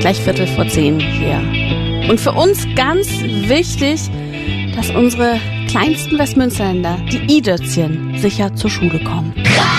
gleich 9:15 hier. Und für uns ganz wichtig, dass unsere kleinsten Westmünsterländer, die I-Dötzchen, sicher zur Schule kommen.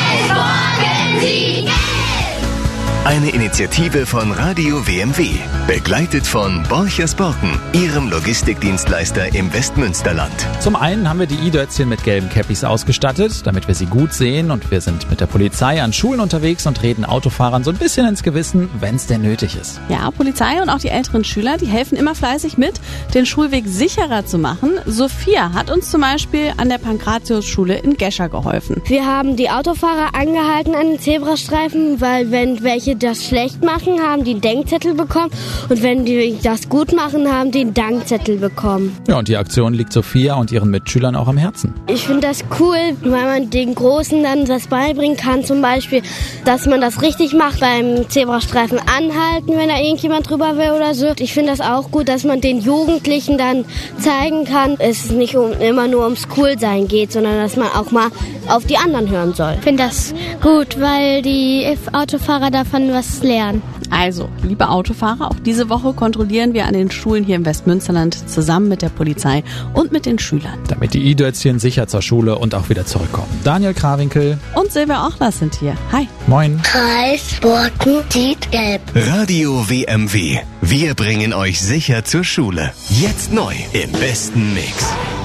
Eine Initiative von Radio WMW, begleitet von Borchers Borken, Ihrem Logistikdienstleister im Westmünsterland. Zum einen haben wir die I-Dötzchen mit gelben Cappies ausgestattet, damit wir sie gut sehen, und wir sind mit der Polizei an Schulen unterwegs und reden Autofahrern so ein bisschen ins Gewissen, wenn es denn nötig ist. Ja, Polizei und auch die älteren Schüler, die helfen immer fleißig mit, den Schulweg sicherer zu machen. Sophia hat uns zum Beispiel an der Pankratius-Schule in Gescher geholfen. Wir haben die Autofahrer angehalten an den Zebrastreifen, weil wenn welche das schlecht machen, haben die einen Denkzettel bekommen, und wenn die das gut machen, haben die einen Dankzettel bekommen. Ja, und die Aktion liegt Sophia und ihren Mitschülern auch am Herzen. Ich finde das cool, weil man den Großen dann das beibringen kann, zum Beispiel, dass man das richtig macht, beim Zebrastreifen anhalten, wenn da irgendjemand drüber will oder so. Ich finde das auch gut, dass man den Jugendlichen dann zeigen kann, es nicht immer nur ums Coolsein geht, sondern dass man auch mal auf die anderen hören soll. Ich finde das gut, weil die Autofahrer davon was lernen. Also, liebe Autofahrer, auch diese Woche kontrollieren wir an den Schulen hier im Westmünsterland zusammen mit der Polizei und mit den Schülern. Damit die I-Dötzchen sicher zur Schule und auch wieder zurückkommen. Daniel Krawinkel Und Silvia Ochlas sind hier. Hi. Moin. Kreis, Borken, sieht gelb. Radio WMW. Wir bringen euch sicher zur Schule. Jetzt neu im besten Mix.